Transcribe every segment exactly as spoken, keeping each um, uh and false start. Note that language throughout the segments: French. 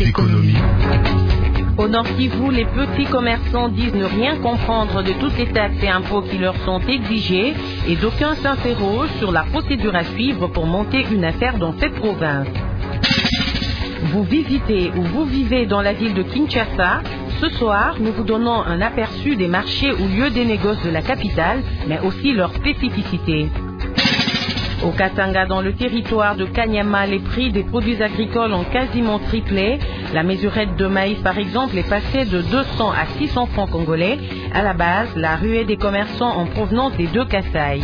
d'économie. Au Nord Kivu, les petits commerçants disent ne rien comprendre de toutes les taxes et impôts qui leur sont exigés et d'aucuns s'interrogent sur la procédure à suivre pour monter une affaire dans cette province. Vous visitez ou vous vivez dans la ville de Kinshasa. Ce soir, nous vous donnons un aperçu des marchés ou lieux des négoces de la capitale, mais aussi leurs spécificités. Au Katanga, dans le territoire de Kanyama, les prix des produits agricoles ont quasiment triplé. La mesurette de maïs, par exemple, est passée de deux cents à six cents francs congolais. À la base, la ruée des commerçants en provenance des deux Kasaï.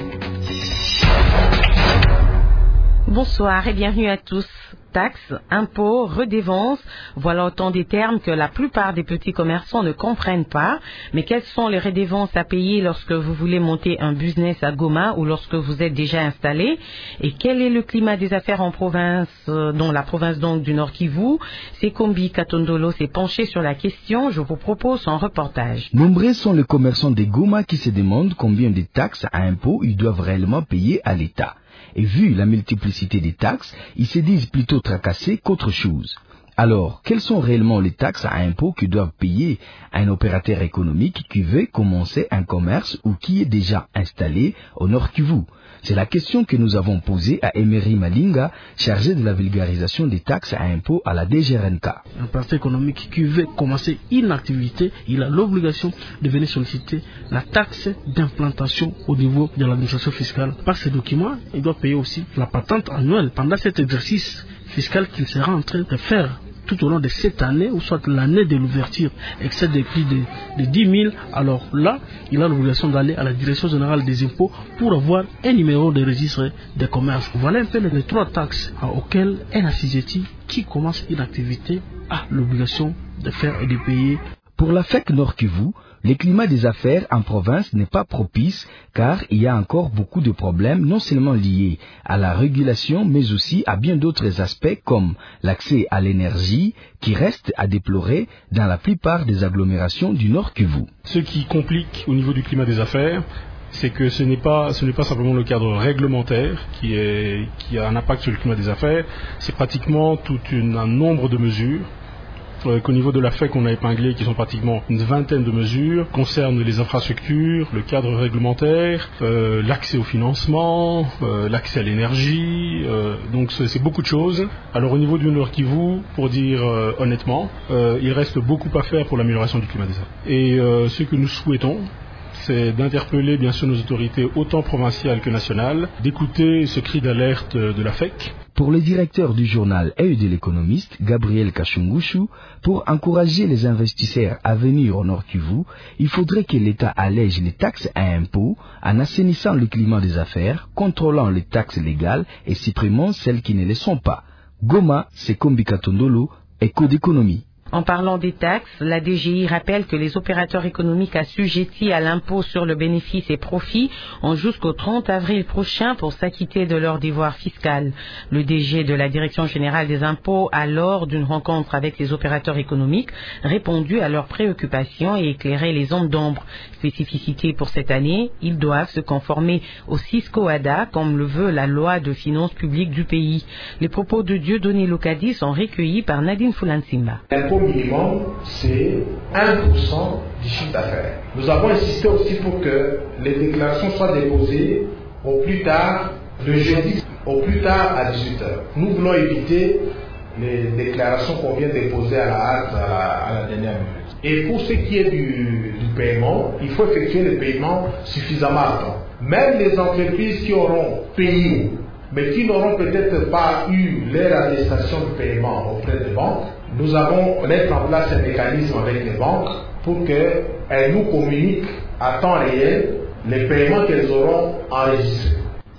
Bonsoir et bienvenue à tous. Taxes, impôts, redévances, voilà autant des termes que la plupart des petits commerçants ne comprennent pas. Mais quelles sont les redévances à payer lorsque vous voulez monter un business à Goma ou lorsque vous êtes déjà installé? Et quel est le climat des affaires en province, euh, dont la province donc du Nord Kivu? Sekombi Katondolo s'est penché sur la question. Je vous propose son reportage. Nombreux sont les commerçants de Goma qui se demandent combien de taxes à impôts ils doivent réellement payer à l'État. Et vu la multiplicité des taxes, ils se disent plutôt tracassés qu'autre chose. Alors, quelles sont réellement les taxes à impôts que doivent payer un opérateur économique qui veut commencer un commerce ou qui est déjà installé au Nord Kivu? C'est la question que nous avons posée à Emery Malinga, chargé de la vulgarisation des taxes à impôts à la D G R N K. Un opérateur économique qui veut commencer une activité, il a l'obligation de venir solliciter la taxe d'implantation au niveau de l'administration fiscale. Par ces documents, il doit payer aussi la patente annuelle pendant cet exercice fiscal qu'il sera en train de faire tout au long de cette année, ou soit l'année de l'ouverture, excède des prix de, de dix mille, alors là, il a l'obligation d'aller à la direction générale des impôts pour avoir un numéro de registre des commerces. Voilà un peu les trois taxes auxquelles un assujetti qui commence une activité a l'obligation de faire et de payer. Pour la F E C Nord Kivu, le climat des affaires en province n'est pas propice car il y a encore beaucoup de problèmes non seulement liés à la régulation mais aussi à bien d'autres aspects comme l'accès à l'énergie qui reste à déplorer dans la plupart des agglomérations du Nord Kivu. Ce qui complique au niveau du climat des affaires, c'est que ce n'est pas, ce n'est pas simplement le cadre réglementaire qui, est, qui a un impact sur le climat des affaires, c'est pratiquement tout une, un nombre de mesures. Euh, qu'au niveau de la F E C, on a épinglé qui sont pratiquement une vingtaine de mesures, concernent les infrastructures, le cadre réglementaire, euh, l'accès au financement, euh, l'accès à l'énergie, euh, donc c'est, c'est beaucoup de choses. Alors au niveau du Nord Kivu, pour dire euh, honnêtement, euh, il reste beaucoup à faire pour l'amélioration du climat des affaires. Et euh, ce que nous souhaitons, c'est d'interpeller bien sûr nos autorités autant provinciales que nationales, d'écouter ce cri d'alerte de la F E C. Pour le directeur du journal et de l'économiste, Gabriel Kachungushu, pour encourager les investisseurs à venir au Nord Kivu, il faudrait que l'État allège les taxes à impôts en assainissant le climat des affaires, contrôlant les taxes légales et supprimant celles qui ne le sont pas. Goma, c'est Kombi Katondolo, Éco d'économie. En parlant des taxes, la D G I rappelle que les opérateurs économiques assujettis à l'impôt sur le bénéfice et profit ont jusqu'au trente avril prochain pour s'acquitter de leur devoir fiscal. Le D G de la Direction générale des impôts a, lors d'une rencontre avec les opérateurs économiques, répondu à leurs préoccupations et éclairé les zones d'ombre. Spécificité pour cette année, ils doivent se conformer au Cisco-A D A comme le veut la loi de finances publiques du pays. Les propos de Dieudonné Lokadi sont recueillis par Nadine Fulansimba. Minimum, c'est un pour cent du chiffre d'affaires. Nous avons insisté aussi pour que les déclarations soient déposées au plus tard le jeudi, au plus tard à dix-huit heures. Nous voulons éviter les déclarations qu'on vient déposer à la hâte à la, à la dernière minute. Et pour ce qui est du, du paiement, il faut effectuer le paiement suffisamment à temps. Même les entreprises qui auront payé, mais qui n'auront peut-être pas eu leur attestation de paiement auprès des banques, nous allons mettre en place un mécanisme avec les banques pour qu'elles nous communiquent à temps réel les paiements qu'elles auront enregistrés.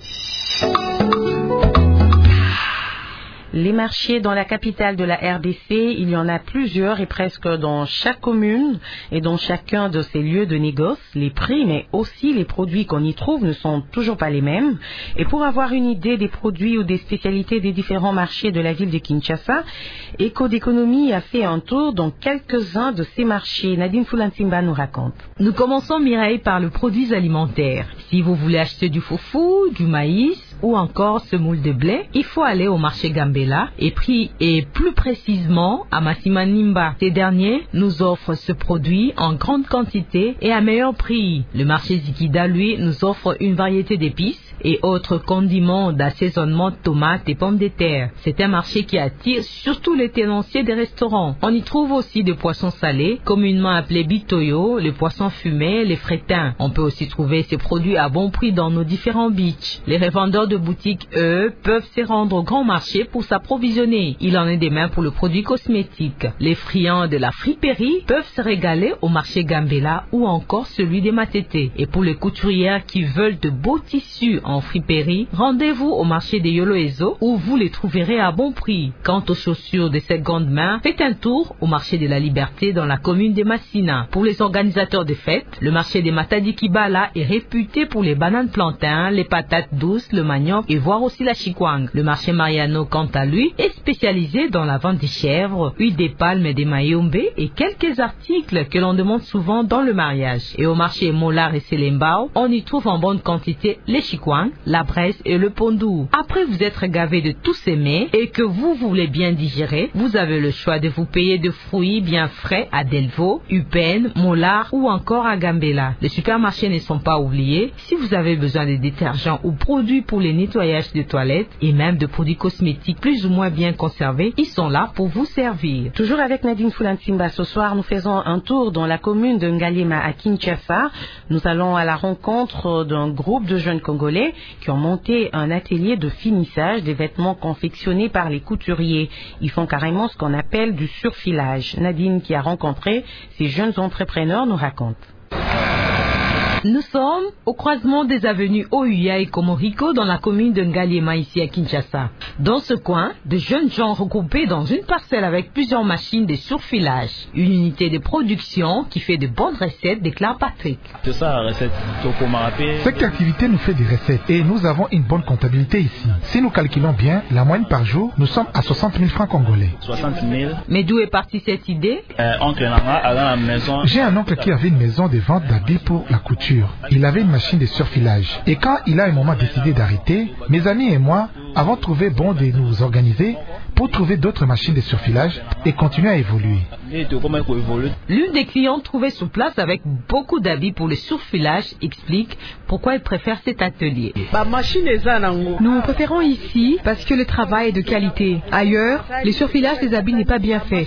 Les marchés dans la capitale de la R D C, il y en a plusieurs et presque dans chaque commune et dans chacun de ces lieux de négoce. Les prix, mais aussi les produits qu'on y trouve ne sont toujours pas les mêmes. Et pour avoir une idée des produits ou des spécialités des différents marchés de la ville de Kinshasa, Éco d'économie a fait un tour dans quelques-uns de ces marchés. Nadine Fulansimba nous raconte. Nous commençons, Mireille, par le produit alimentaire. Si vous voulez acheter du foufou, du maïs, ou encore semoule de blé, il faut aller au marché Gambela et prix et plus précisément à Masimanimba. Ces derniers nous offrent ce produit en grande quantité et à meilleur prix. Le marché Zikida, lui, nous offre une variété d'épices et autres condiments d'assaisonnement de tomates et pommes de terre. C'est un marché qui attire surtout les tenanciers des restaurants. On y trouve aussi des poissons salés, communément appelés bitoyo, les poissons fumés, les frétins. On peut aussi trouver ces produits à bon prix dans nos différents beachs. Les revendeurs de boutiques, eux, peuvent se rendre au grand marché pour s'approvisionner. Il en est de même pour le produit cosmétique. Les friands de la friperie peuvent se régaler au marché Gambela ou encore celui des Matete. Et pour les couturières qui veulent de beaux tissus en friperie, rendez-vous au marché de Yoloezo où vous les trouverez à bon prix. Quant aux chaussures de seconde main, faites un tour au marché de la Liberté dans la commune de Massina. Pour les organisateurs de fêtes, le marché de Matadi Kibala est réputé pour les bananes plantains, les patates douces, le manioc et voire aussi la chikwang. Le marché Mariano, quant à lui, est spécialisé dans la vente des chèvres, huile des palmes et des mayombe et quelques articles que l'on demande souvent dans le mariage. Et au marché Molar et Selembao, on y trouve en bonne quantité les chikwang, la braise et le pondou. Après vous être gavé de tous ces mets et que vous voulez bien digérer, vous avez le choix de vous payer de fruits bien frais à Delvaux, Upen, Molar ou encore à Gambela. Les supermarchés ne sont pas oubliés. Si vous avez besoin de détergents ou produits pour les nettoyages de toilettes et même de produits cosmétiques plus ou moins bien conservés, ils sont là pour vous servir. Toujours avec Nadine Fulansimba, ce soir nous faisons un tour dans la commune de Ngaliema à Kinshasa. Nous allons à la rencontre d'un groupe de jeunes Congolais qui ont monté un atelier de finissage des vêtements confectionnés par les couturiers. Ils font carrément ce qu'on appelle du surfilage. Nadine, qui a rencontré ces jeunes entrepreneurs, nous raconte. Nous sommes au croisement des avenues Ouya et Komoriko dans la commune de Ngaliema ici à Kinshasa. Dans ce coin, de jeunes gens regroupés dans une parcelle avec plusieurs machines de surfilage. Une unité de production qui fait de bonnes recettes, déclare Patrick. C'est ça la recette. Cette activité nous fait des recettes et nous avons une bonne comptabilité ici. Si nous calculons bien, la moyenne par jour, nous sommes à soixante mille francs congolais. soixante mille. Mais d'où est partie cette idée? euh, oncle Nanga a la maison. J'ai un oncle qui avait une maison de vente d'habits pour la couture. Il avait une machine de surfilage. Et quand il a un moment décidé d'arrêter, mes amis et moi avons trouvé bon de nous organiser pour trouver d'autres machines de surfilage et continuer à évoluer. L'une des clientes trouvée sur place avec beaucoup d'habits pour le surfilage explique pourquoi elle préfère cet atelier. Nous préférons ici parce que le travail est de qualité. Ailleurs, le surfilage des habits n'est pas bien fait.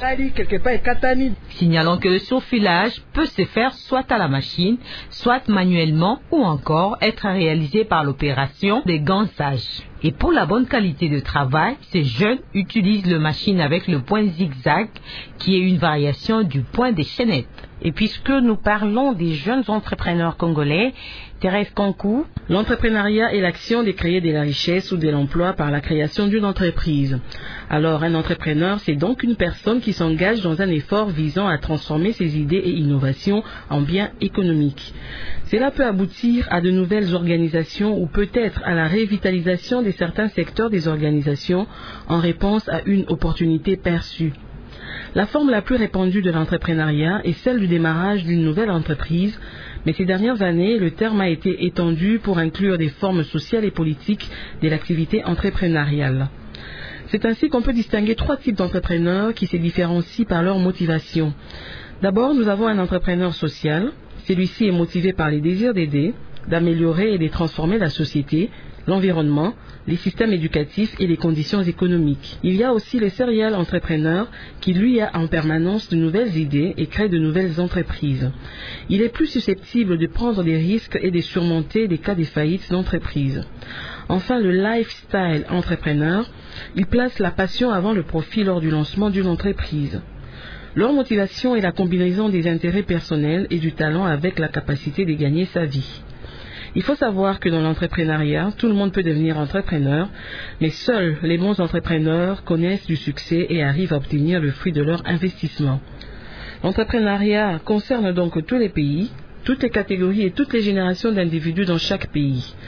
Signalons que le surfilage peut se faire soit à la machine, soit manuellement ou encore être réalisé par l'opération des gansages. Et pour la bonne qualité de travail, ces jeunes utilisent le machine avec le point zigzag qui est une variation du point des chaînettes. Et puisque nous parlons des jeunes entrepreneurs congolais, Thérèse Kankou. L'entrepreneuriat est l'action de créer de la richesse ou de l'emploi par la création d'une entreprise. Alors, un entrepreneur, c'est donc une personne qui s'engage dans un effort visant à transformer ses idées et innovations en biens économiques. Cela peut aboutir à de nouvelles organisations ou peut-être à la revitalisation de certains secteurs des organisations en réponse à une opportunité perçue. La forme la plus répandue de l'entrepreneuriat est celle du démarrage d'une nouvelle entreprise, mais ces dernières années, le terme a été étendu pour inclure des formes sociales et politiques de l'activité entrepreneuriale. C'est ainsi qu'on peut distinguer trois types d'entrepreneurs qui se différencient par leur motivation. D'abord, nous avons un entrepreneur social. Celui-ci est motivé par les désirs d'aider, d'améliorer et de transformer la société, l'environnement, les systèmes éducatifs et les conditions économiques. Il y a aussi le serial entrepreneur qui lui a en permanence de nouvelles idées et crée de nouvelles entreprises. Il est plus susceptible de prendre des risques et de surmonter des cas de faillite d'entreprise. Enfin, le lifestyle entrepreneur, il place la passion avant le profit lors du lancement d'une entreprise. Leur motivation est la combinaison des intérêts personnels et du talent avec la capacité de gagner sa vie. Il faut savoir que dans l'entrepreneuriat, tout le monde peut devenir entrepreneur, mais seuls les bons entrepreneurs connaissent du succès et arrivent à obtenir le fruit de leur investissement. L'entrepreneuriat concerne donc tous les pays, toutes les catégories et toutes les générations d'individus dans chaque pays.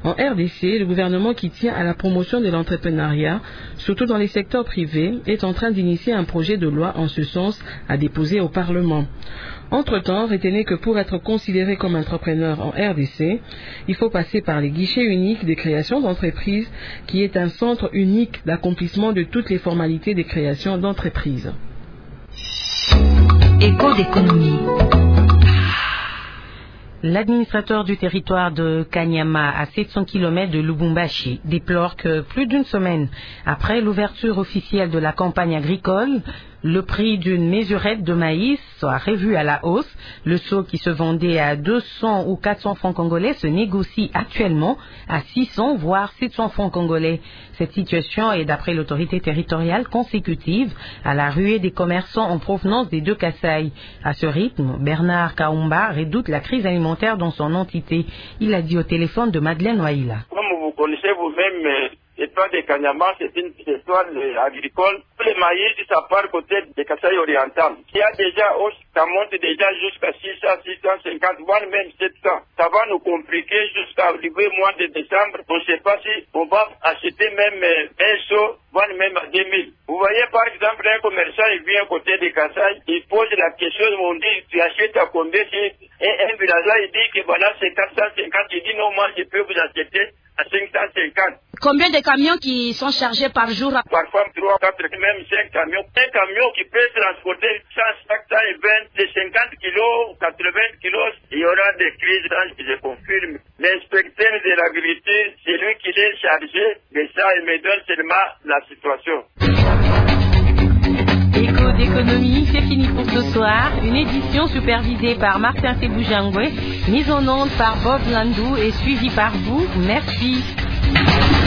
En R D C, le gouvernement qui tient à la promotion de l'entrepreneuriat, surtout dans les secteurs privés, est en train d'initier un projet de loi en ce sens à déposer au Parlement. Entre-temps, retenez que pour être considéré comme entrepreneur en R D C, il faut passer par les guichets uniques de création d'entreprise, qui est un centre unique d'accomplissement de toutes les formalités de création d'entreprise. Écho d'économie. L'administrateur du territoire de Kanyama, à sept cents kilomètres de Lubumbashi, déplore que plus d'une semaine après l'ouverture officielle de la campagne agricole, le prix d'une mesurette de maïs soit revu à la hausse. Le seau qui se vendait à deux cents ou quatre cents francs congolais se négocie actuellement à six cents voire sept cents francs congolais. Cette situation est, d'après l'autorité territoriale, consécutive à la ruée des commerçants en provenance des deux Kasaï. À ce rythme, Bernard Kaumba redoute la crise alimentaire dans son entité. Il a dit au téléphone de Madeleine Waïla. Comme vous connaissez vous-même, l'histoire de Kanyama, c'est une histoire agricole. Le maïs, ça part côté des Kasaï orientales. Il y a déjà, ça monte déjà jusqu'à six cents, six cent cinquante, voire même sept cents. Ça va nous compliquer jusqu'à arriver au mois de décembre. On ne sait pas si on va acheter même un seau, voire même à deux mille. Vous voyez, par exemple, un commerçant, il vient côté des Kasaï, il pose la question, on dit, tu achètes à combien? Et un villageois, il dit que voilà, c'est quatre cent cinquante. Il dit, non, moi, je peux vous acheter à cinq cent cinquante. Combien de camions qui sont chargés par jour? Parfois trois, quatre, même cinq camions. Un camion qui peut transporter cent, cent vingt, cinquante kilos, quatre-vingts kilos. Il y aura des crises, je confirme. L'inspecteur de l'agriculture, c'est lui qui est chargé de ça, il me donne seulement la situation. Écho d'économie, c'est fini pour ce soir. Une édition supervisée par Martin Teboujangwe, mise en onde par Bob Landou et suivie par vous. Merci.